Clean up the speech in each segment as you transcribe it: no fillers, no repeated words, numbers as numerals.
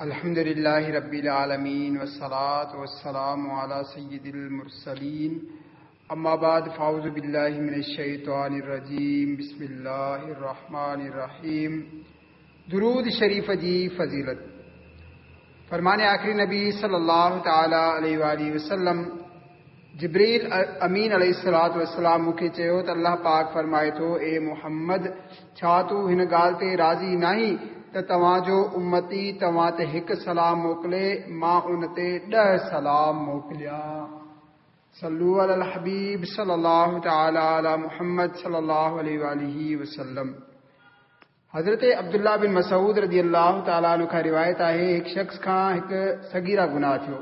الحمد للہ رب العالمین والصلاة والسلام علی سید المرسلین اما بعد فاعوذ باللہ من الشیطان الرجیم بسم اللہ الرحمن الرحیم۔ درود شریف جی فضیلت۔ فرمان آخری نبی صلی اللہ تعالی علیہ وآلہ وسلم جبریل امین علیہ الصلوۃ والسلام مکھے چیو تو اللہ پاک فرمائے تو اے محمد چھا تو ہن گال تے راضی نہیں تو تواں جو امتی تواں تے ایک سلام موکلے ماں ان تے 10 سلام موکلیا۔ صلو علی الحبیب صلی اللہ تعالی علی محمد صلی اللہ علیہ وآلہ وسلم۔ حضرت عبداللہ بن مسعود رضی اللہ تعالیٰ عنہ کا روایت ہے، ایک شخص کھاں ایک صغیرہ گناہ تھو،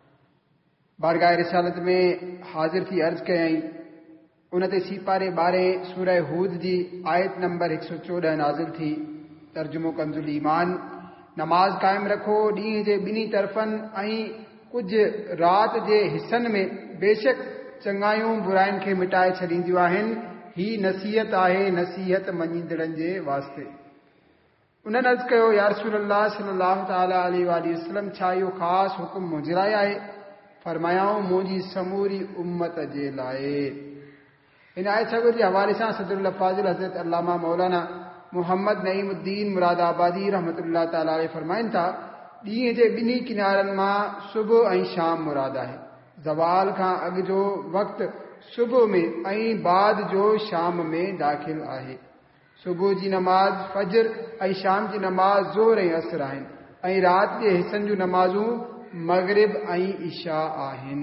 بارگاہ رسالت میں حاضر تھی، عرض کہیں انہوں تے سیپارے 12 سورہ ہود جی آیت نمبر 114 نازل تھی۔ ترجمو کنزل ایمان: نماز قائم رکھو ڈینہں جے بنی طرفن ऐं کچھ رات جے حصن میں، بے شک چنگایوں برائن کے مٹائے چھڈیندیوں آہن، ہی نصیحت آہے نصیحت منیندڑن جے واسطے۔ انہوں نے عرض کہو یا رسول اللہ صلی اللہ تعالی علیہ وآلہ وسلم چھا یو خاص حکم مجھ لائے آئے؟ فرمایاؤں مجھے سموری امت جے لائے۔ ان آیت صبر کے حوالے سے صدر الفاضل حضرت علامہ مولانا محمد نعیم الدین مراد آبادی رحمۃ اللہ تعالی علیہ فرمائن تھا، ڈینہں جے بنی کنارن ماں صبح ऐं شام مراد ہے۔ زوال کھان اگ جو وقت صبح میں ऐं بعد جو شام میں داخل ہے۔ صبح جی نماز فجر ऐं شام جی نماز ظہر ऐं عصر آہن، ऐं رات جے حصن جو نمازوں مغرب ऐं عشاء آہن۔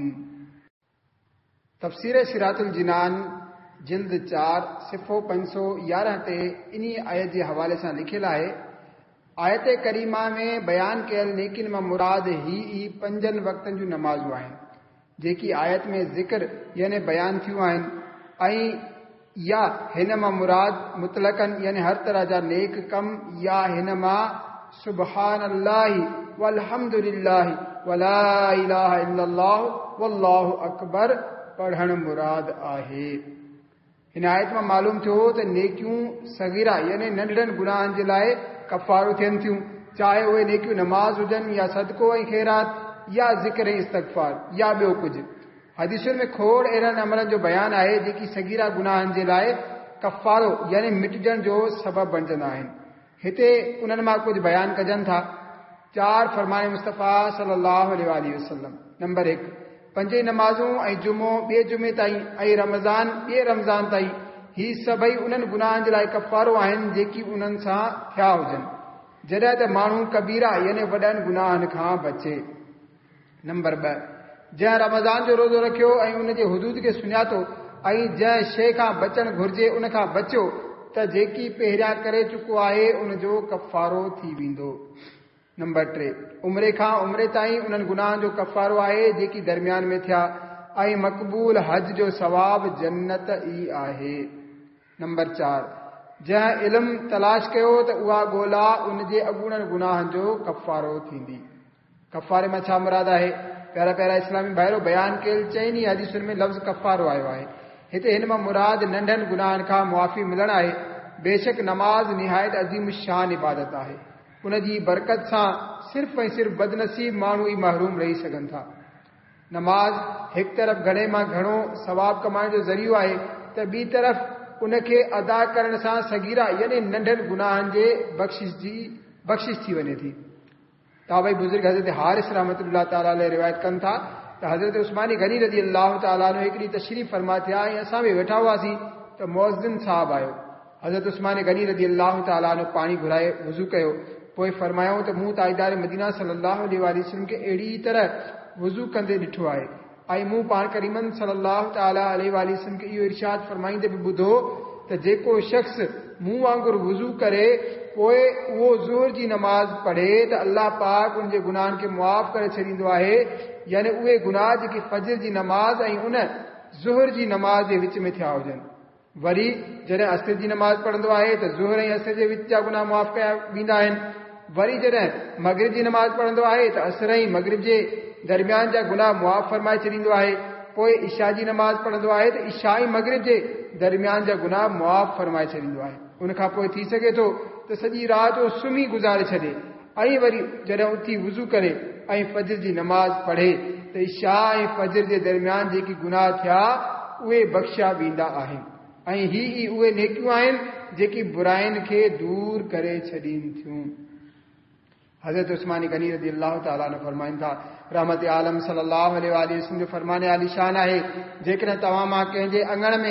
تفسیر صراط الجنان جلد 4 صفحو 511 تے انہی آیت جے حوالے سے لکھل ہے، آیت کریمہ میں بیان کयल نیکن میں مراد ہی 5 وقتن جو نمازوں آہن، جیکی آیت میں ذکر یعنی بیان تھیوں آہن، ऐं یا ہن میں مراد مطلقاً یعنی ہر طرح جا نیک کم، یا ہن میں سبحان اللہ والحمد للہ ولا الہ الا اللہ واللہ اکبر پڑھن مراد آہے۔ ان آیت میں معلوم تھو تو نیکیوں صغیرہ یعنی ننڈن گناہن جے لائے کفارو تھین تھیوں، چاہے وہ نیکیوں نماز ہوجن یا صدقو ऐं خیرات یا ذکر ऐं استغفار یا بیو کچھ۔ حدیثوں میں کھوڑ اہڑن عملن جو بیان ہے جیکی صغیرہ گناہن جے لائے کفارو یعنی مٹجن جو سبب بنجن آہن۔ ہتے انہن ماں کچھ بیان کجن تھا۔ 4 فرمان مصطفیٰ صلی اللہ علیہ وآلہ وسلم۔ نمبر 1 5 نمازوں ऐं جمعو ॿिए جمعے تائیں ऐं رمضان ॿिए رمضان تائیں، ہی سبئی انہن گناہن جے لائے کفارو آہن جیکی انہن ساں تھیا ہوجن، جڏهं ته ماण्هو کبیرہ یعنی وڏن گناهن کان بچے۔ نمبر 2 جنهं رمضان جو روزو رکھیو ऐं ان جي حدود کي سڃاتو ऐं جنهं شيء کان بچڻ گهرجي ان کان بچو ته جيڪي پهريان ڪري چڪو آهي ان جو کفارو ٿي ويندو۔ نمبر 3 عمرے کان عمرے تائیں انہن گناهن جو کفارو آهي جيڪي درمیان ۾ ٿيا ऐं مقبول حج جو ثواب جنت ئي آهي۔ نمبر 4 جنهं علم تلاش کيو ته اها ڳولا ان جي اڳوڻن گناهن جو کفارو ٿيندي۔ کفارے میں چھا مراد ہے؟ پیارا پیارا اسلامی بھائرو بیان کयल چئنی حدیثن میں لفظ کفارو آयो ہے۔ ہتے ہن میں مراد ننڈن گناهن کان معافی ملن ہے۔ بے شک نماز نہایت عظیم شان عبادت ہے، ان جی برکت سان صرف ऐं صرف بدنصیب ماण्هو ئي محروم رہی سگھن ٿا۔ نماز ایک طرف گھणे ماں گھڻو ثواب کمائڻ جو ذریعو ہے ته ॿی طرف ان کے ادا کرن سان صغیرہ یعنی ننڈن گناہن جے بخشش تھی ونے تھی۔ تابعی بزرگ حضرت حارث رحمۃ اللہ تعالی علیہ روایت کن تھا تو حضرت عثمان غنی رضی اللہ تعالیٰ عنہ ایک ڈی تشریف فرما تھیا ऐं असां بھی वेठा हुआसीं تو مؤذن صاحب آयो۔ حضرت عثمان غنی رضی اللہ تعالیٰ عنہ پانی گھرائے وضو کयो، پوءِ فرمایوں تو موں تاجدار مدینہ صلی اللہ علیہ وآلہ وسلم کے اहिड़ी طرح وضو کندے ॾिठो आहे ऐं मूं पाण करीमन صلی اللہ تعالی علیہ وآلہ وسلم کے इहो इरशाद फरमाईंदे बि ॿुधो त जेको शख़्स मूं वांगुरु वज़ू करे पोइ उहो ज़ुहर जी नमाज़ पढ़े त अल्लाह पाक उन जे गुनाहनि खे मुआफ़ करे छॾींदो आहे, यानी उहे गुनाह जेके फजर जी नमाज़ ऐं उन ज़ुहर जी नमाज़ जे विच में थिया हुजनि। वरी जॾहिं असर जी नमाज़ पढ़ंदो आहे त ज़ुहर ऐं असर जे विच जा गुनाह मुआफ़ कया वेंदा आहिनि। वरी जॾहिं मगरिब जी नमाज़ पढ़ंदो आहे त असर ऐं मगरिब जे दरमियान जा गुनाह मुआफ़ फरमाए छॾींदो आहे। पोइ इशा जी नमाज़ पढ़ंदो आहे त इशा ऐं मगरिब जे दरमियान जा गुनाह मुआफ़ फरमाए छॾींदो आहे। उन खां पोइ थी सघे थो त सॼी राति सुम्ही गुज़ारे छॾे ऐं वरी जॾहिं उथी वुज़ू करे ऐं फजर जी नमाज़ पढ़े त इशा ऐं फजर जे दरमियान जेकी गुनाह थिया उहे बख़्शिया वेंदा आहिनि। ऐं ही उहे नेकियूं आहिनि जेकी बुराइनि खे दूर करे छॾीनि थियूं। हज़रत उस्मान गनी रज़ी अल्लाह ताला अन्हु फरमाइनि था, रहमत आलम सल्लल्लाहु अलैहि वसल्लम जो फरमान आलीशान आहे, जेकॾहिं तव्हां मां कंहिंजे अङण में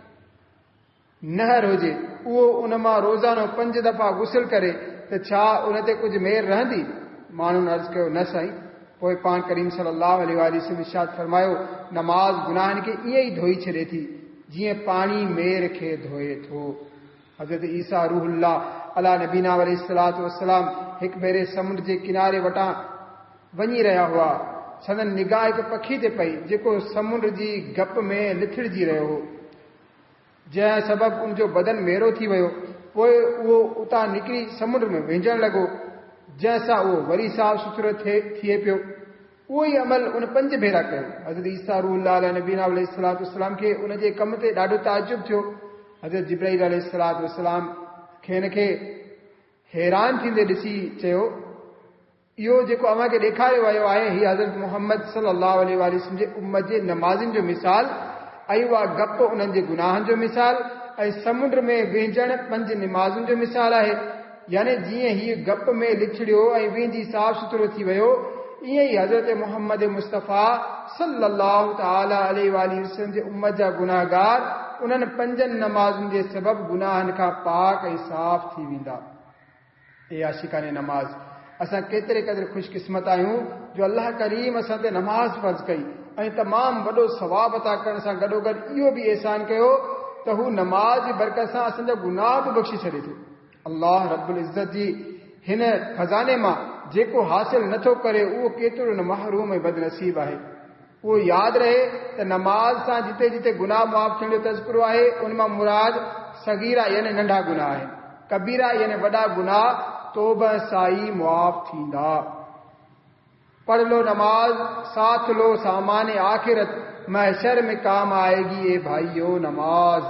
नहर हुजे, उहो उन मां रोज़ानो 5 दफ़ा गुस्ल करे त छा उन ते कुझु मेर रहंदी? माण्हुनि अर्ज़ु कयो, न साईं। पोइ पाण करीम सल्लल्लाहु अलैहि वसल्लम इरशाद फरमायो, नमाज़ गुनाहनि खे ईअं ई धोई छॾे थी जीअं पाणी मेर खे धोए थो। हज़रत ईसा रूहुल्लाह अला नबीना अलैहिस्सलातु वस्सलाम हिकु भेरे समुंड जे किनारे वटां वञी रहिया हुआ। संदन निगाह हिकु पखी ते पई जेको समुंड जी गप में लिथड़जी रहियो हो, जंहिं सबबु उनजो बदन मेरो थी वियो। पोइ उहो उतां निकिरी समुंड में विझण लॻो, जंहिंसां उहो वरी साफ़ सुथरो थिए पियो। उहो ई अमल उन 5 भेरा कयो। हज़रत ईसा रूहुल्लाह अला नबीना अलैहिस्सलातु वस्सलाम खे उनजे कम ते ॾाढो ताजुब थियो। हज़रत जिब्राईल अलैहिस्सलातु वस्सलाम खेन खे हैरान थींदे ॾिसी चयो, इहो जेको अव्हां खे ॾेखारियो वियो आहे हीअ हज़रत मुहम्मद सल्लल्लाहु अलैहि वसल्लम जे उम्मत जे नमाज़िन जो मिसाल ऐं उहा गप उन्हनि जे गुनाहनि जो मिसाल ऐं समुंड में वेझण 5 नमाज़ुनि जो मिसाल आहे। यानी जीअं हीअ गप में लिछड़ियो ऐं वेंदी साफ़ सुथरो थी वियो, ईअं ई हज़रत मुहम्मद मुस्तफ़ा सल्लल्लाहु ताला अलैहि वसल्लम जे उम्मत जा गुनाहगार उन्हनि 5 नमाज़ुनि जे सबबु गुनाहनि खां पाक ऐं साफ़ थी वेंदा। ए आशिकाने नमाज़, असां केतिरे क़दुरु ख़ुशकिस्मत आहियूं जो अल्लाह करीम असां ते नमाज़ फ़र्ज़ कई ऐं तमामु वॾो सवाब अता करण सां गॾोगॾु इहो बि एहसान कयो त हू नमाज़ जी बरकत सां असांजा गुनाह बि बख़्शे छॾे थो। अल्लाह रब्बुल इज़्ज़त जी हिन खज़ाने मां जेको हासिल नथो करे उहो केतिरो न महरूम ऐं बदनसीब आहे। उहो यादि रहे त नमाज़ सां जिते जिते गुनाह मुआफ़ थियण जो तज़किरो आहे उन मां मुराद सगीरा यानी नंढा गुनाह आहिनि, कबीरा यानी वॾा गुनाह तौबा सां ई मुआफ़ थींदा। पढ़ लो नमाज, साथ लो सामान आखिरत, महशर में काम आएगी ए भाइयों नमाज।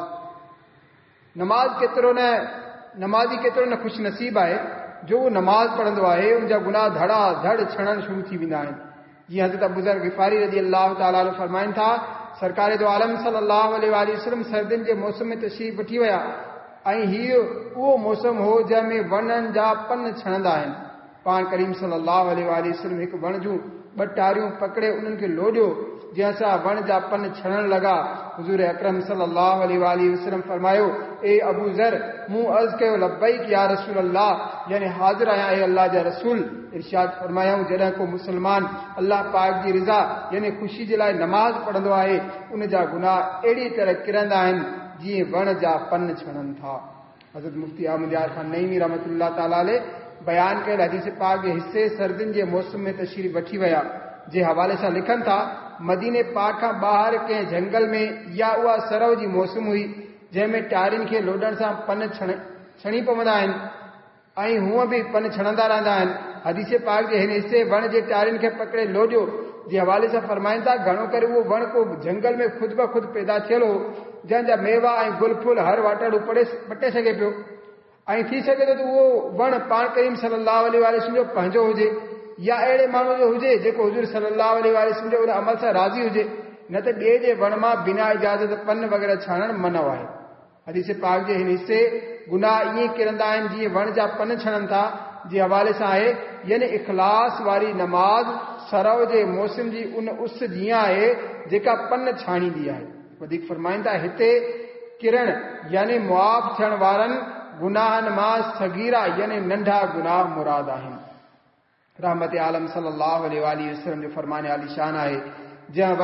नमाज़ी केतिरो न ख़ुशि नसीब आहे जो उहो नमाज़ पढ़ंदो आहे, उनजा गुनाह धड़ा धड़ छणण शुरू थी वेंदा आहिनि। जीअं हज़रत अबू ज़र ग़िफ़ारी रज़ी अल्लाह ताला अन्हु फरमाइनि था, सरकार दो आलम सल्लल्लाहु अलैहि वसल्लम सर्दियुनि जे मौसम में तशरीफ़ वठी विया ऐं हीउ उहो मौसम हो जंहिंमें वणनि जा पन छणंदा आहिनि। पाण करीम सल्लल्लाहु अलैहि वसल्लम हिकु वण जूं 2 टारियूं पकड़े उन्हनि खे लोॾियो, जंहिंसां वण जा पन छणण लॻा। हुज़ूर अकरम सल्लल्लाहु अलैहि वसल्लम फरमायो, ए अबू ज़र, मूं अर्ज़ कयो, लब्बैक या रसूल अल्लाह, यानी हाज़िर आहियां ए अल्लाह जा रसूल। इरशाद फरमायूं, जॾहिं को मुसलमान अल्लाह पाक जी रिज़ा यानी ख़ुशी जे लाइ नमाज़ पढ़ंदो आहे, उन जा गुनाह अहिड़ी तरह किरंदा आहिनि जीअं वण जा पन छणनि था। हज़रत मुफ्ती अहमद यार खान नईमी रहमतुल्लाह ताला अलैह बयान कयल हदीस पाक जे हिस्से सर्दियुनि जे मौसम में तशरीफ़ वठी विया जे हवाले सां लिखनि था, मदीने पाक खां ॿाहिरि कंहिं जंगल में या उहा सरव जी मौसम हुई जंहिंमें टारियुनि खे लोॾण सां पन छणी पवंदा आहिनि ऐं हूअं बि पन छणंदा रहंदा आहिनि। हदीस पाक जे हिन हिस्से वण जे टारियुनि खे पकड़े लोॾियो जे हवाले सां फरमाइनि था, घणो करे उहो वण को जंगल में ख़ुदि ब ख़ुदि पैदा थियल हो, जंहिंजा मेवा ऐं गुल फुल हर वाटड़ू पटे सघे पियो ऐं थी सघे थो त उहो वण पाण करीम सल्लल्लाहु अलैहि वसल्लम जो पंहिंजो हुजे या अहिड़े माण्हू जो हुजे जेको हुज़ूर सल्लल्लाहु अलैहि वसल्लम जो उन अमल सां राज़ी हुजे, न त ॿिए जे वण मां बिना इजाज़त पन वग़ैरह छाणण मना आहे। हदीस पाक जे हिन हिस्से गुनाह ईअं किरंदा आहिनि जीअं वण जा पन छणनि था, जे हवाले सां आहे यानी इख़लास वारी नमाज़ सरव जे मौसम जी उन उस जीअं आहे जेका पन छाणींदी आहे। वधीक फरमाइनि था, हिते किरण यानी मुआफ़ थियण वारनि गुनाहनि मां सगीरा यानी नंढा गुनाह मुराद आहिनि। रहमत आलम सल्लल्लाहु अलैहि वसल्लम जो फरमान आलीशान आहे, जंहिं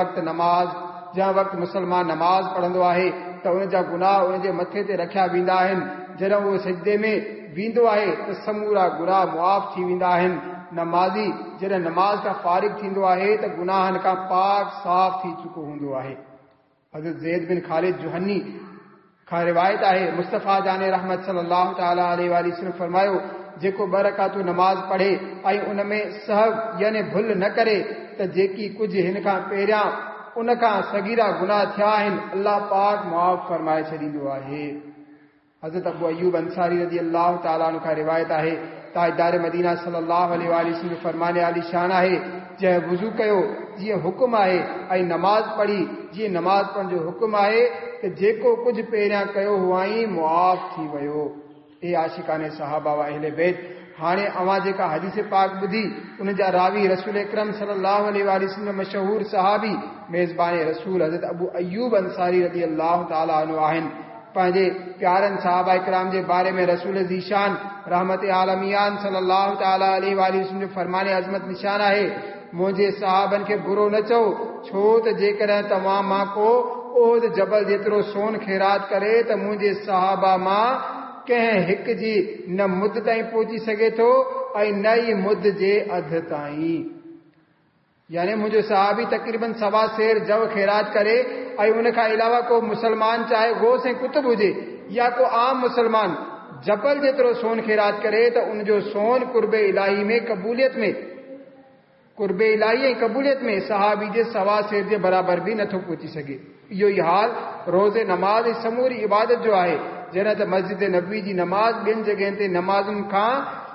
वक़्तु मुसलमान नमाज़ पढ़ंदो आहे त उन जा गुनाह उन जे मथे ते रखिया वेंदा आहिनि। जॾहिं उहो सजदे में वेंदो आहे त समूरा गुनाह मुआफ़ थी वेंदा आहिनि। नमाज़ी जॾहिं नमाज़ खां फारिग थींदो आहे त गुनाहनि खां पाक साफ़ थी चुको हूंदो आहे। हज़रत ज़ैद बिन ख़ालिद जुहनी खां रिवायत आहे, मुस्तफ़ा जाने रहमत सल्लल्लाहु ताला अलैहि वसल्लम फरमायो, जेको 2 रकातूं नमाज़ पढ़े ऐं उन में सहव यानी भुल न करे त जेकी कुझु हिन खां पहिरियां उन खां सगीरा गुनाह थिया आहिनि अल्लाह पाक मुआफ़ फरमाए छॾींदो आहे। हज़रत अबू अयूब अंसारी रज़ी अल्लाह ताला अन्हु खां रिवायत आहे, ताजदार मदीना सल्लल्लाहु अलैहि वसल्लम जो फरमाने आली शान है जै वुज़ू कयो जी हुक्म है ऐं नमाज पढ़ी जी नमाज पढ़ण जो हुक्म है कि जेको कुछ पहिरियां कयो हुआई मुआफ़ थी वियो। ए आशिकाने सहाबा व अहले बैत, हाणे अवां जेका हदीस पाक ॿुधी उन जा रावी रसूल अकरम सल्लल्लाहु अलैहि वसल्लम मशहूर सहाबी मेज़बान रसूल हज़रत अबू अयूब अंसारी रज़ी अल्लाह ताला अन्हु आहिनि। पंहिंजे प्यारनि सहाबा इकराम जे बारे में रसूल ज़ीशान रहमत आलमियान सल्लल्लाहु ताला अलैहि वसल्लम जो फरमाने अज़मत निशान आहे, मुंहिंजे सहाबनि खे बुरो न चओ, छो त जेकॾहिं तव्हां मां को ओहद जबल जेतिरो सोन ख़ैरात करे त मुंहिंजे सहाबा मां कंहिं हिक जी न मुद ताईं पहुची सघे थो ऐं न ई मुद जे अधु ताईं। यानी मुंहिंजो सहाबी तक़रीबन सवा सेर जव ख़ैरात करे ऐं उन खां अलावा को मुसलमान चाहे गौस ऐं कुतुब हुजे या को आम मुसलमान जबल जेतिरो सोन ख़ैरात करे त उनजो सोन कुर्बे इलाही में क़बूलियत में कुर्बे इलाही ऐं क़बूलियत में सहाबी जे सवा सेर जे बराबरि बि नथो पहुची सघे। इहो ई हाल रोज़े नमाज ऐं समूरी इबादत जो आहे। जॾहिं त मस्जिद नबवी जी नमाज ॿियनि जॻहियुनि ते नमाज़ुनि खां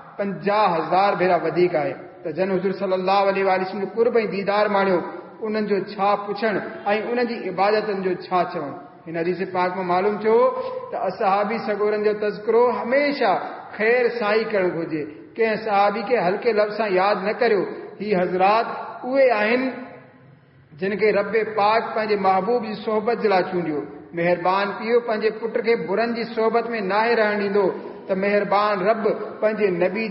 50,000 भेरा वधीक आहे। त जन हुज़ूर सल्लल्लाहु अलैहि वसल्लम जो कुर्ब ऐं दीदार माणियो, उन्हनि जो छा पुछण ऐं उन्हनि जी इबादतनि जो छा चवण। हिन हदीस पाक में मालूम थियो त असहाबी सगोरनि जो तज़किरो हमेशा ख़ैर सां ई करणु घुरिजे। कंहिं सहाबी खे हल्के लफ़्ज़ सां यादि न करियो। ही हज़रात उहे आहिनि जिन खे रब पाक पंहिंजे महबूब जी सोहबत जे लाइ चूंडियो। मेहरबान पीउ पंहिंजे पुट खे बुरनि जी सोहबत में नाहे रहण ॾींदो त मेहरबान रब पंहिंजे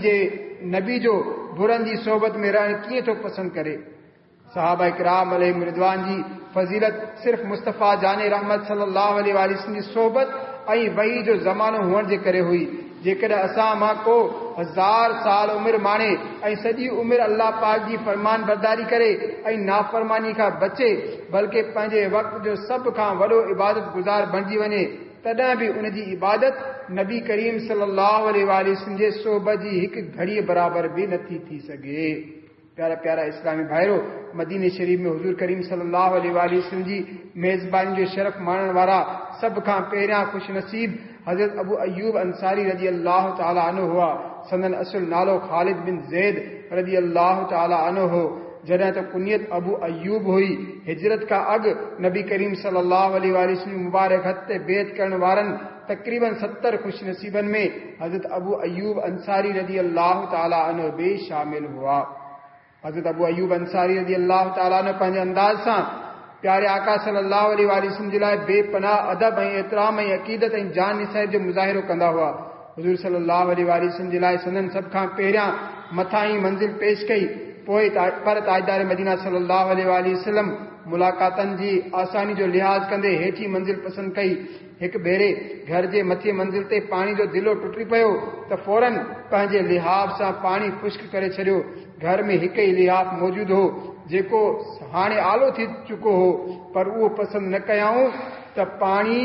नबी जो बुरनि जी सोहबत में रहण कीअं थो पसंदि करे। सहाबा इकराम अलैहिम रिज़वान जी फज़ीलत सिर्फ़ मुस्तफ़ा जाने रहमत सल्लल्लाहु अलैहि वसल्लम जी सोहबत ऐं वही जो ज़मानो हुअण जे करे हुई। जेकॾहिं असां मां को 1000 साल उमिरि माणे ऐं सॼी उमिरि अल्लाह पाक जी फरमान बरदारी करे ऐं नाफ़रमानी खां बचे, बल्कि पंहिंजे वक़्त जो सभ खां वॾो इबादत गुज़ार बणिजी वञे, तॾहिं बि उन जी इबादत नबी करीम सल्लल्लाहु अलैहि वसल्लम जे सोहबत जी हिकु घड़ीअ बराबरि बि नथी थी सघे। प्यारा प्यारा इस्लामी भाइरो, मदीने शरीफ में हुज़ूर करीम सल्लल्लाहु अलैहि वसल्लम जी मेज़बानी जो शरफ़ माणण वारा सभ खां पहिरियां खुश नसीब हज़रत अबू अयूब अंसारी रज़ी अल्लाह ताला अन्हु हुआ। संदन असुल नालो ख़ालिद बिन ज़ैद रज़ी अल्लाह ताला अन्हु हो। जॾहिं त कुनियत अबू अयूब हुई। हिजरत खां अॻु नबी करीम सल्लल्लाहु अलैहि वसल्लम मुबारक हथ ते बेत करण वारनि तक़रीबन 70 खुश नसीबनि में हज़रत अबू अयूब अंसारी रज़ी अल्लाह ताला अन्हु बि शामिल हुआ। हज़रत अबू अयूब अंसारी रज़ी अल्लाह ताला अन्हु पंहिंजे अंदाज़ सां प्यारे आका सल्लल्लाहु अलैहि वसल्लम जे लाइ बेपनाह अदब ऐं एतिराम ऐं अक़ीदत ऐं जान निसाइब जो मुज़ाहिरो कंदा हुआ। हुज़ूर सल्लल्लाहु अलैहि वसल्लम जे लाइ संदन सभ खां पहिरियां मथां ई मंज़िल पेश कई, पोइ पर ताजदार मदीना सल्लल्लाहु अलैहि वसल्लम मुलाक़ातनि जी आसानी जो लिहाज़ कंदे हेठी मंज़िल पसंदि कई। हिकु भेरे घर जे मथे मंज़िल ते पाणी जो दिलो टुटी पियो त फौरन पंहिंजे लिहाफ़ सां पाणी खुश्क करे छॾियो। घर में हिकु ई लिहाफ़ मौजूदु हो जेको हाणे आलो थी चुको हो, पर उहो पसंदि न कयाऊं त पाणी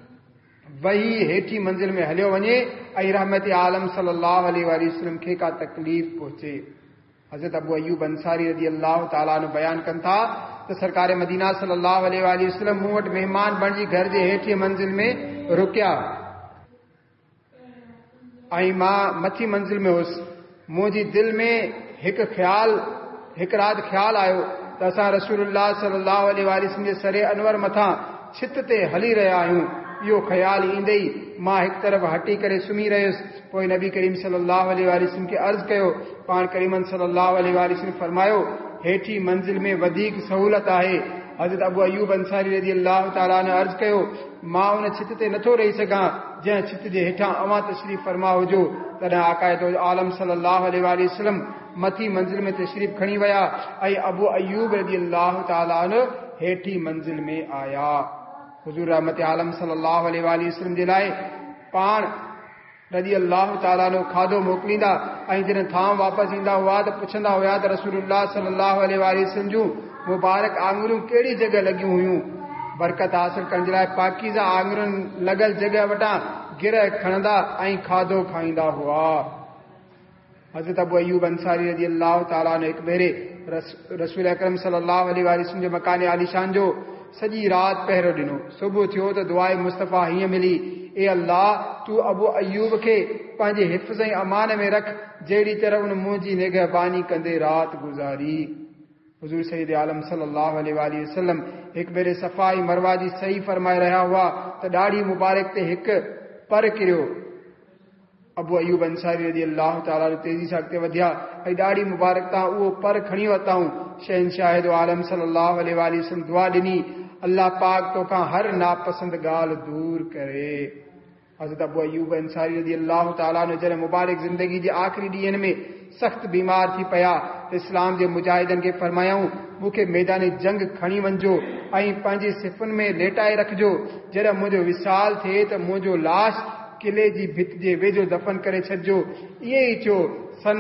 वही हेठी मंज़िल में हलियो वञे ऐं रहमत आलम सल्लल्लाहु अलैहि वसल्लम खे का तकलीफ़ पहुचे। हज़रत अबू अयूब अंसारी रज़ी अल्लाह ताला अन्हु बयान कनि था त सरकार मदीना सल्लल्लाहु अलैहि वसल्लम मूं वटि महिमान बणिजी घर जे हेठी मंज़िल में रुकिया ऐं मां मथी मंज़िल में हुउसि। मुंहिंजी दिलि में हिकु राति ख़्यालु आयो त असां रसूलुल्लाह सल्लल्लाहु अलैहि वसल्लम जे सरे अनवर मथां छित ते हली रहिया आहियूं। इहो ख़्यालु ईंदे ई मां हिकु तरफ़ हटी करे सुम्ही रहियुसि। पोइ नबी करीम सल्लल्लाहु अलैहि वसल्लम खे अर्ज़ु कयो। पाण करीमन सल्लल्लाहु अलैहि वसल्लम फरमायो, हेठी मंज़िल में वधीक सहूलत आहे। हज़रत अबू अयूब अंसारी रज़ी अल्लाह ताला ने अर्ज़ु कयो, मां उन छित ते नथो रही सघां जंहिं छित जे हेठां अवां तशरीफ़ फरमा हुजो। तॾहिं आक़ाए आलम सल्लल्लाहु अलैहि वसल्लम मथी मंज़िल में तशरीफ़ खणी विया ऐं अबू अयूब रज़ी अल्लाह ताला हेठी मंज़िल में आया। हुज़ूर रहमत आलम सल्लल्लाहु अलैहि वसल्लम जे लाइ पाण रज़ी अल्लाह ताला खाधो मोकिलींदा ऐं जॾहिं थाम वापसि ईंदा हुआ त पुछंदा हुआ त रसूलुल्लाह सल्लल्लाहु अलैहि वसल्लम जूं मुबारक आङुरियूं कहिड़ी जॻह लॻियूं हुयूं। बरकत हासिल करण जे लाइ पाकीज़ा आङुरियुनि लॻल जॻह वटां गिरह खणंदा ऐं खाधो खाईंदा हुआ। हज़रत अबू अयूब अंसारी रज़ी अल्लाह ताला हिकु भेरे रसूल अकरम सल्लल्लाहु अलैहि वसल्लम जे मकान आलीशान जो सॼी राति पहिरो ॾिनो। सुबुह थियो त दुआए मुस्तफ़ा हीअं मिली, ए अल्लाह तू अबू अयूब खे पंहिंजे हिफ़्ज़ ऐं अमान में रख जहिड़ी तरह उन मुंहिंजी निगहबानी कंदे राति गुज़ारी। हुज़ूर सैयद आलम सल्लल्लाहु अलैहि वसल्लम हिकु भेरे सफ़ाई मरवा जी सही फरमाए रहिया हुआ त ॾाढ़ी मुबारक ते हिकु पर किरियो। अबू अयूब अंसारी रज़ी अल्लाह ताला तेज़ी सां अॻिते वधिया ऐं ॾाढ़ी मुबारक तां उहो पर खणी वरिताऊं। शहनशाह आलम सल्लल्लाहु अलैहि वसल्लम दुआ ॾिनी, अल्लाह पाक तोखां हर नापसंद ॻाल्हि दूर करे। हज़रत अबू अयूब अंसारी रज़ी अल्लाह ताला जॾहिं मुबारक ज़िंदगी जे आख़िरी ॾींहंनि में सख़्त बीमार थी पिया त इस्लाम जे मुजाहिदनि खे फरमायाऊं, मूंखे मैदान जंग खणी वञिजो ऐं पंहिंजे सिफ़ुनि में लेटाए रखिजो। जॾहिं मुंहिंजो विसाल थिए त मुंहिंजो लाश किले जी भित जे वेझो दफ़न करे छॾिजो। इहे ई चयो। सन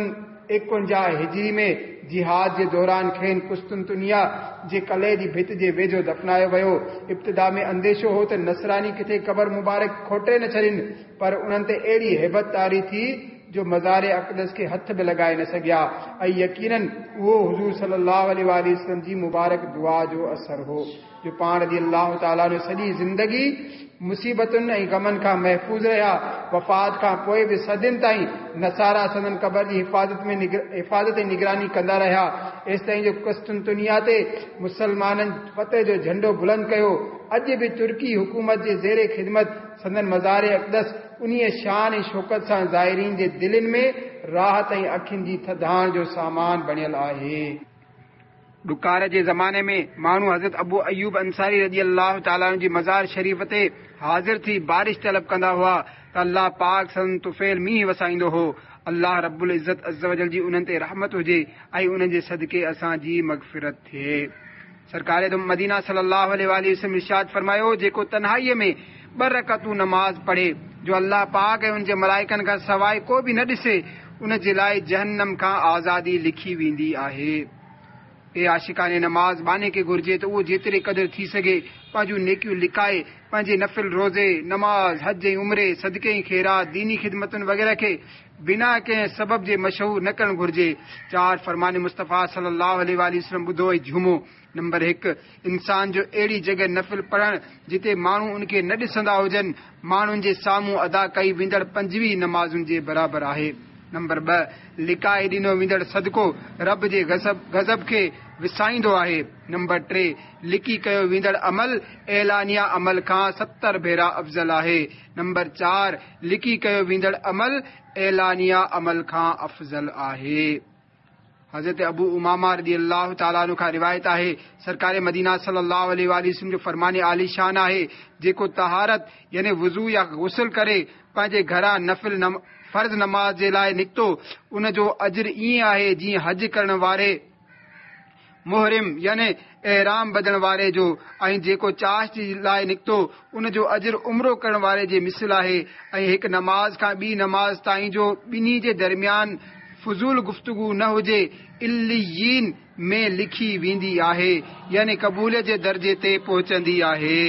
51 हिजरी में जिहाद जे दौरान खेनि कुस्तुनतुनिया जे कले जी भित जे वेझो दफ़नायो वियो। इब्तिदा में अंदेशो हो त नसरानी किथे क़बर मुबारक खोटे न छॾनि, पर उन्हनि ते अहिड़ी हेबत तारी थी जो मज़ारे अक़दस खे हथ बि लॻाए न सघिया ऐं यकीनन उहो हुज़ूर सल्लल्लाहु अलैहि वसल्लम जी मुबारक दुआ जो असर हो जो पाण रज़ी अल्लाह ताला जो सॼी ज़िंदगी मुसीबतुनि ऐं गमनि खां महफ़ूज़ रहिया। वफ़ात खां पोइ बि सदियुनि ताईं नसारा सदन क़बर जी हिफ़ाज़त ऐं निगरानी कंदा रहिया। एसि ताईं जो कुस्तुनतुनिया ते मुसलमाननि फ़तह जो झंडो बुलंद कयो। अॼु बि तुर्की हुकूमत जे ज़ेरे ख़िदमत संदन मज़ारे अक़दस उन्हीअ शान ऐं शौकत सां ज़ाइरीन जे दिलनि में राहत ऐं अखियुनि जी थधाण जो सामान बणियल आहे। ॾुकार जे ज़माने में माण्हू हज़रत अबू अयूब अंसारी रज़ी अल्लाह ताला जी मज़ार शरीफ़ ते हाज़िर थी बारिश तलब कंदा हुआ त अल्लाह पाक सन तुफ़ैल मींहुं वसाईंदो हो। अल्लाह रब्बुल इज़्ज़त अज़्ज़ वजल जी उन्हनि ते रहमत हुजे ऐं उन्हनि जे सदके असांजी मग़फ़िरत थिए। सरकार मदीना सल्लल्लाहु अलैहि वसल्लम इरशाद फरमायो, जेको तन्हाईअ में 2 रकातूं नमाज़ पढ़े जो अल्लाह पाक ऐं उन जे मलाइकनि खां सवाइ को बि न ॾिसे, उन जे लाइ जहन्नम खां आज़ादी लिखी वेंदी आहे। ए आशिकाने नमाज़ बाने खे घुर्जे त उहो जेतिरे क़दुरु थी सघे पंहिंजूं नेकियूं लिकाए पंहिंजे नफ़िल रोज़े नमाज़ हज ऐं उमिरे सदके ऐं ख़ैरात दीनी ख़िदमतुनि वग़ैरह खे बिना कंहिं सबब जे मशहूर न करणु घुर्जे। 4 फरमान मुस्तफ़ा सल्लल्लाहु अलैहि वसल्लम ॿुधो ऐं झूमो। नंबर 1, इंसान जो अहिड़ी जॻह नफ़िल पढ़णु जिते माण्हू उनखे न ॾिसंदा हुजनि माण्हुनि जे साम्हूं अदा कई वेंदड़ 25 नमाज़ुनि जे बराबरि आहे। नंबर 2, लिकाए ॾिनो वेंदड़ सदको रब जे गज़ब खे विसाईंदो आहे। नंबर 3, लिकी कयो वेंदड़ अमल ऐलानिया अमल खां 70 भेरा अफ़ज़ल आहे। नंबर 4, लिकी कयो वेंदड़ अमल ऐलानिया अमल खां अफ़ज़ल आहे। हज़रत अबू उमामा रज़ी अल्लाह ताला अन्हु खां रिवायत आहे, सरकार मदीना सल्लल्लाहु अलैहि वसल्लम जो फरमाने आली शान आहे, जेको तहारत यानी वुज़ू या गुस्ल करे पंहिंजे घरां नफ़िल फर्ज़ नमाज जे लाइ निकितो, उन जो अजर ईअं आहे जीअं हज करण वारे मुहरिम यानी एहराम बदण वारे जो, ऐं जेको चाश जे लाइ निकितो उन जो अजर उमरो करण वारे जे मिसल आहे। ऐं हिकु नमाज खां ॿी नमाज ताईं जो ॿिन्ही जे दरमियान फुज़ूल गुफ्तगू न हुजे इल्लियीन में लिखी वेंदी आहे यानी क़बूलियत जे दर्जे ते पहुचंदी आहे।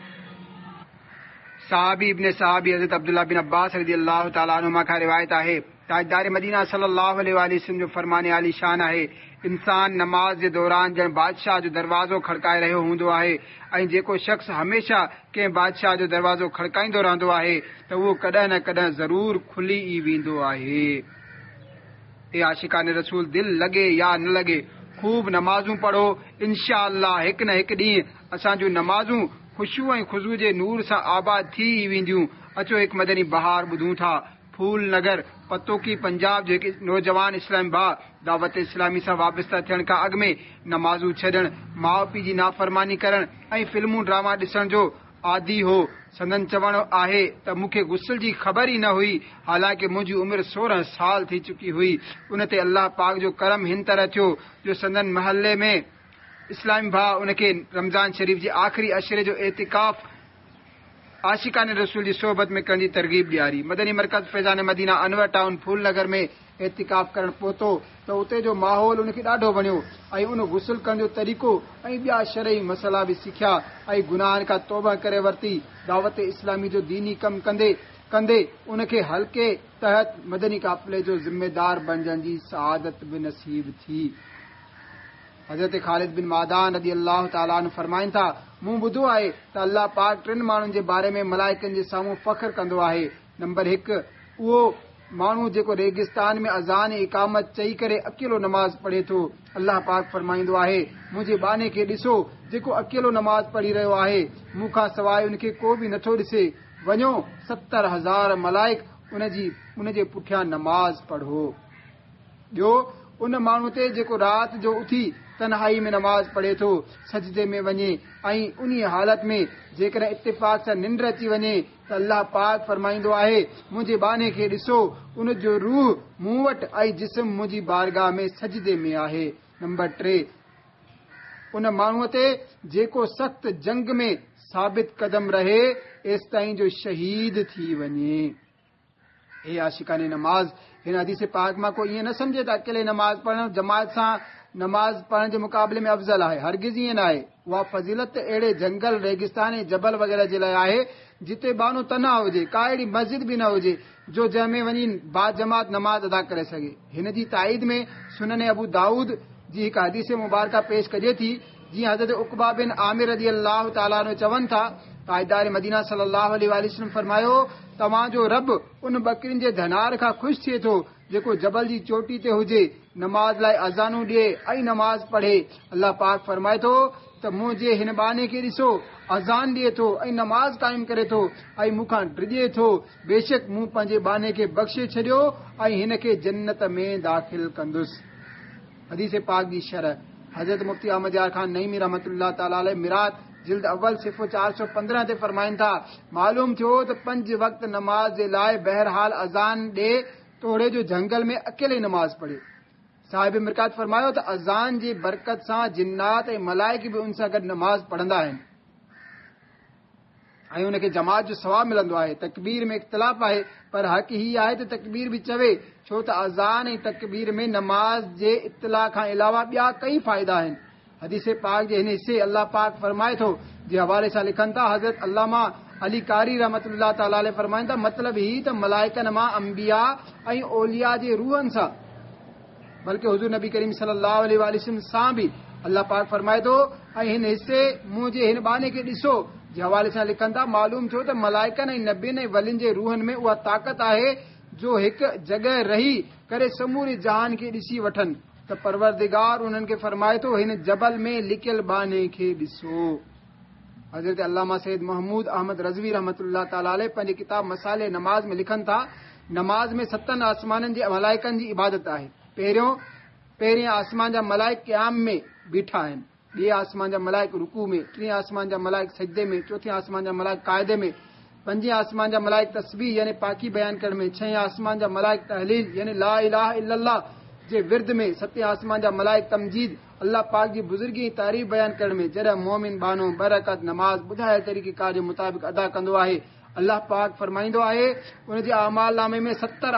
साहबी इब्न साहबी हज़रत अब्दुल्लाह बिन अब्बास रज़ी अल्लाह ताला अन्हुमा खां रिवायत आहे, ताजदार मदीना सल्लल्लाहु अलैहि वसल्लम जो फरमाने आली शान आहे, इंसान नमाज जे दौरान ॼण बादशाह जो दरवाज़ो खड़काए रहियो हूंदो आहे ऐं जेको शख़्स हमेशा कंहिं बादशाह जो दरवाज़ो खड़काईंदो रहंदो आहे त उहो कॾहिं न कॾहिं ज़रूर खुली ई वेंदो आहे। ए आशिकाने रसूल, दिल लॻे या न लॻे खूब नमाज़ूं पढ़ो, इंशा अल्लाह हिकु न हिकु ॾींहुं असांजूं नमाज़ूं ख़ुशबू ऐं खुशबू जे नूर सां आबाद थी वेंदियूं। अचो हिकु मदनी बहार ॿुधूं था। फूल नगर पतोकी पंजाब जो हिकु नौजवान इस्लामी भाउ दावत इस्लामी सां वाबस्ता थियण खां अॻु में नमाज़ूं छॾणु, माउ पीउ जी नाफ़रमानी करणु ऐं फिल्मूं ड्रामा ॾिसण जो आदी हो। संदन चवणु आहे त मूंखे गुस्ल जी ख़बर ई न हुई, हालांकि मुंहिंजी उमिरि 16 साल थी चुकी हुई। उन ते अल्लाह पाक जो करम हिन तरह थियो जो संदन महले में इस्लामी भाउ उनखे रमज़ान शरीफ़ जे आख़िरी अशरे जो एतिकाफ़ आशिकाने रसूल जी सोहबत में करण जी तरगीब ॾियारी। मदनी मरकज़ फैज़ान मदीना अनवर टाउन फूल नगर में एतिकाफ़ करणु पहुतो त उते जो माहौल उनखे ॾाढो वणियो ऐं उन गुस्ल करण जो तरीक़ो ऐं ॿिया शरई मसइला बि सिखिया ऐं गुनाहनि खां तौबा करे वरिती। दावत इस्लामी जो दीनी कमु कंदे कंदे उनखे हल्के तहत मदनी काफ़िले जो ज़िम्मेदार बणजण जी सआदत बि नसीब थी। हज़रत ख़ालिद बिन मादान रज़ी अल्लाह ताला अन्हु फरमाइनि था, मूं ॿुधो आहे त अल्लाह पाक 3 माण्हुनि जे बारे में मलाइकनि जे साम्हूं फ़ख्र कंदो आहे, नंबर 1, उहो माण्हू जेको रेगिस्तान में अज़ान इकामत चई करे अकेलो नमाज़ पढ़े थो। अल्लाह पाक फरमाईंदो आहे, मुंहिंजे बाने खे ॾिसो जेको अकेलो नमाज़ पढ़ी रहियो आहे, मूंखां सवाइ उनखे को बि नथो ॾिसे। वञो 70,000 मलाइक उनजे पुठियां नमाज़ पढ़ो। ॿियो, उन माण्हू ते जेको राति जो उथी तन्हाई में नमाज़ पढ़े थो, सजदे में वञे ऐं उन हालत में जेकॾहिं इत्तिफ़ाक़ सां निंड अची वञे त अल्लाह पाक फरमाईंदो आहे, मुंहिंजे बाने खे ॾिसो, उनजो रूह मूं वटि ऐं जिस्म मुंहिंजी बारगाह में सजदे में आहे। नंबर 3, उन माण्हूअ ते जेको सख़्त जंग में साबित कदम रहे एसि ताईं जो शहीद थी वञे। हे आशिकाने नमाज़, हिन हदीस पाक मां को ईअं न सम्झे त अकेले नमाज़ पढ़णु जमात सां नमाज़ पढ़ण जे मुक़ाबले में अफ़ज़ल आहे। हरगिज़ ईअं न आहे। उहा फज़ीलत अहिड़े जंगल, रेगिस्तान ऐं जबल वग़ैरह जे लाइ आहे जिते बानो तन्हा हुजे, का अहिड़ी मस्जिद बि न हुजे जो जंहिंमें वञी बा जमात नमाज़ अदा करे सघे। हिन जी ताईद में सुनन अबू दाऊद जी हिकु हदीस मुबारका पेश कजे थी, जीअं हज़रत उक़बा बिन आमिर रज़ी अल्लाह ताला अन्हु चवनि था, ताजदार मदीना सल्लल्लाहु अलैहि वसल्लम फरमायो, तव्हांजो रब उन बकरिन जे धनार खां ख़ुशि थिए थो जेको जबल जी चोटी ते हुजे, नमाज लाइ अज़ानूं ॾिए ऐं नमाज पढ़े। अल्लाह पाक फरमाए थो त मुंहिंजे हिन बाने खे ॾिसो, अज़ान ॾिए थो ऐं नमाज क़ाइम करे थो ऐं मूंखां डिॼे थो, बेशक मूं पंहिंजे बाने खे बख़्शे छॾियो ऐं हिन खे जन्नत में दाख़िल कंदुसि। हदीस पाक जी शरह हज़रत मुफ्ती अहमद यार खान नईमी रहमतुल्लाह ताला अलैह मिरात जिल्द अव्वल सिफ़ो 415 ते फरमाइनि था, मालूम थियो त 5 वक़्त नमाज जे लाइ बहरहाल अज़ान ॾे तोड़े जो जंगल में अकेले नमाज पढ़े। साहिब मिरकात फरमायो त अज़ान जी बरकत सां जिन्नात ऐं मलाइक बि उन सां गॾु नमाज पढ़ंदा आहिनि ऐं उनखे जमात जो सवाब मिलंदो आहे। तकबीर में इख़्तिलाफ़ आहे, पर हक़ ही आहे त तकबीर बि चवे, छो त अज़ान ऐं तकबीर में नमाज जे इत्तला खां अलावा ॿिया कई फ़ाइदा आहिनि। हदीस पाक जे हिन हिस्से अल्लाह पाक फरमाए थो, जे हवाले सां लिखनि था हज़रत अल्लामा अली कारी रहमतुल्लाह ताला अलैह फरमाइनि था, मतिलब ही त मलाइकनि मां अंबिया ऐं औलिया जे रूहनि सां, बल्कि हुज़ूर नबी करीम सल्लल्लाहु अलैहि वसल्लम सां बि अल्लाह पाक फरमाए थो। ऐं हिन हिस्से मुंहिंजे हिन बाने खे ॾिसो जे हवाले सां लिखनि था, मालूम थियो त मलाइकनि ऐं नबियनि ऐं वलियुनि जे रूहनि में उहा ताक़त आहे जो हिकु जॻह रही करे समूरे जहान खे ॾिसी वठनि। त परवरदिगार उन्हनि खे फरमाए थो, हिन जबल में लिकियल बाने खे ॾिसो। हज़रत अल्लामा सैयद महमूद अहमद रज़वी रहमतुल्लाह ताला अलैह पंहिंजे किताब मसाले नमाज में लिखनि था, नमाज में 7 आसमाननि जे मलाइकनि जी इबादत आहे। पहिरियों आसमान जा मलाइक क़याम में बीठा आहिनि, ॿिए आसमान जा मलाइक रुकू में, 3 आसमान जा मलाइक सजदे में, 4 आसमान जा मलाइक क़ाइदे में, 5 आसमान जा मलाइक तस्बीह यानी पाकी बयान करण में, 6 आसमान जा मलाइक तहलील यानी ला इलाहा इल्लल्लाह जे विर्द में, 7 आसमान जा मलाइक तमजीद अल्लाह पाक जी बुजुर्गी तारीफ़ बयान करण में। जॾहिं मोमिन बानो बरकत नमाज ॿुधायल तरीक़ेकार जे मुताबिक़ अदा कंदो आहे, अल्लाह पाक फरमाईंदो आहे उन जे अमाल नामे में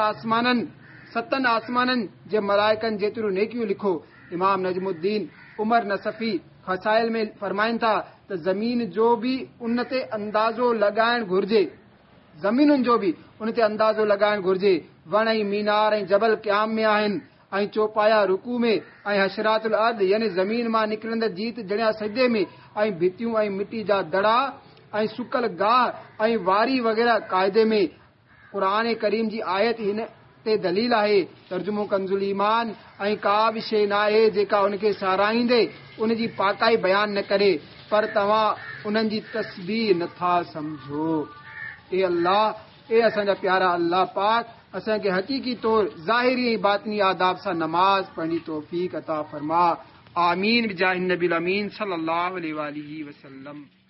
7 आसमाननि जे मलाइकनि जेतिरियूं नेकियूं लिखो। इमाम नजमुद्दीन उमर नसफ़ी फसाइल में फरमाइनि था त ज़मीन जो बि उन ते अंदाज़ो लॻाइण घुर्जे, ज़मीनुनि जो बि उन ते अंदाज़ो लॻाइण घुर्जे। वण ऐं मीनार ऐं जबल क़याम में आहिनि ऐं चौपाया रुकू में ऐं हशरातुल अर्द यानी ज़मीन मां निकिरंदड़ जीत जणिया सजदे में ऐं भितियूं ऐं मिटी जा दड़ा ऐं सुकल गाह ऐं वारी वग़ैरह क़ाइदे में। क़ुरान करीम जी आयत हिन ते दलील आहे। तर्जुमो कंजुल ईमान ऐं का बि शइ न आहे जेका उनखे साराईंदे उन जी पाकाई बयान न करे, पर तव्हां उन्हनि जी तस्बीह नथा सम्झो। ए अल्लाह, ए असांजा प्यारा अल्लाह पाक असांखे हक़ीक़ी तौर ज़ाहिरी ऐं बातिनी आदाब सां नमाज पढ़णी तौफ़ीक़ अता फरमा। आमीन बिजाह नबी अमीन सल्लल्लाहु अलैहि वसल्लम।